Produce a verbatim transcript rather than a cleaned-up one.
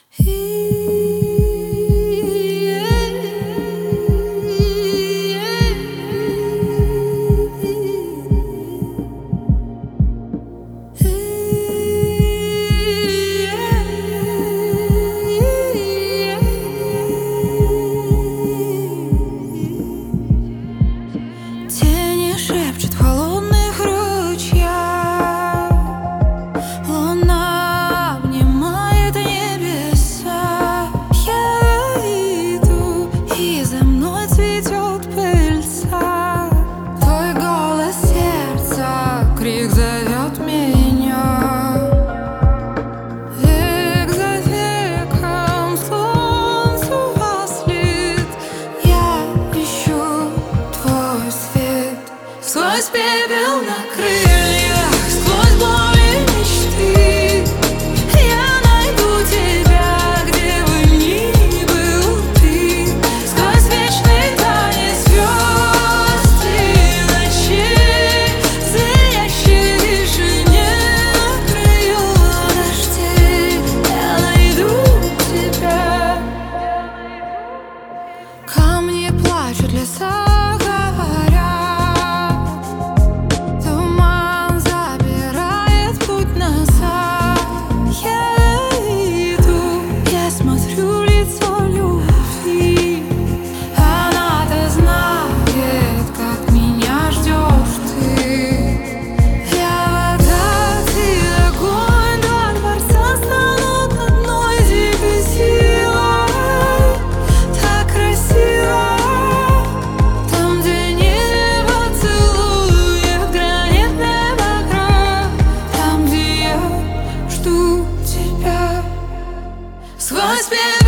Тени шепчут в холодных ручьях, луна обнимает небеса. Я иду, и за мной цветет пыльца. Твой голос сердца, крик зовет меня. Век за веком солнцу вослед я ищу твой свет. Сквозь пепел на крыльях, сквозь боли мечты я найду тебя, где бы ни был ты. Сквозь вечный танец звезд и ночей, в звенящей тишине на краю дождей я найду тебя. Камни плачут, леса сквозь